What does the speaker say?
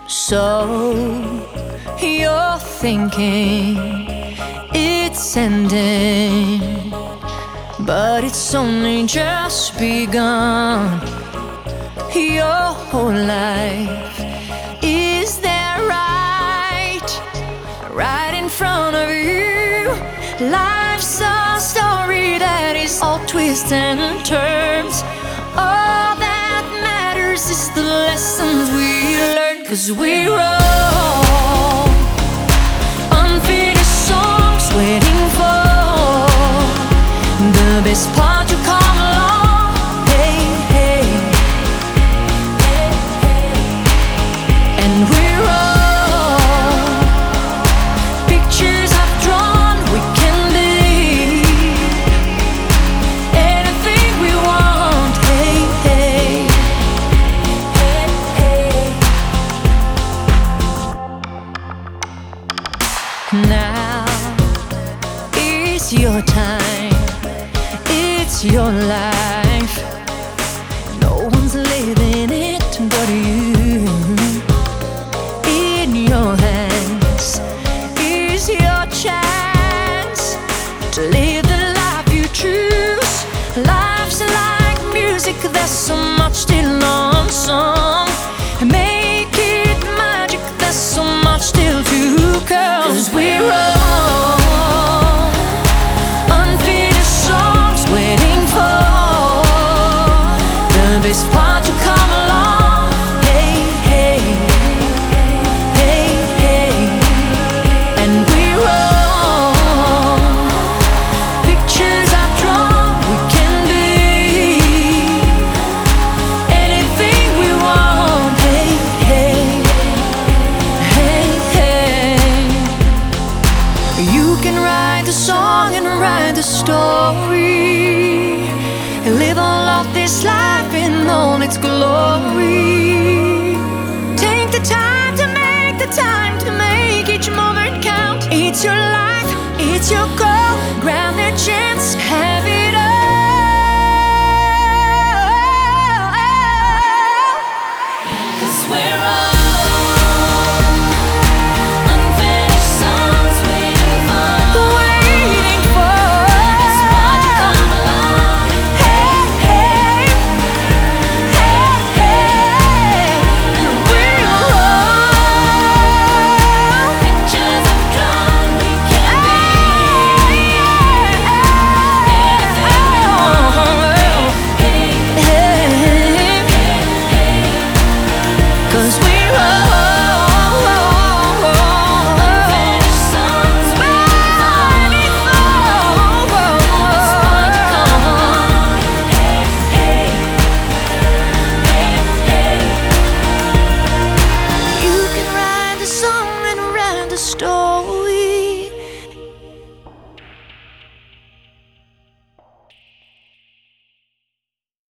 So you're thinking it's ending, but it's only just begun. Your whole life is there, right in front of you. Life's a story that is all twists and turns. All that matters is the lessons we learn, 'cause we roll unfinished songs, waiting for the best part to come along. Hey, hey, hey, hey. And we roll pictures I've drawn. We can be anything we want. Hey, hey, hey, hey. Now it's your time, it's your life. No one's living it but you. In your hands is your chance to live the life you choose. Life's like music, there's so much still unsung. Make it magic, there's so much still to come. 'Cause we roll unfinished songs, waiting for the best part to come along. Hey, hey, hey, hey. And we roll pictures I've drawn. We can be anything we want. Hey, hey, hey, hey. You can write the song and write the story, and live all of this life in all its glory.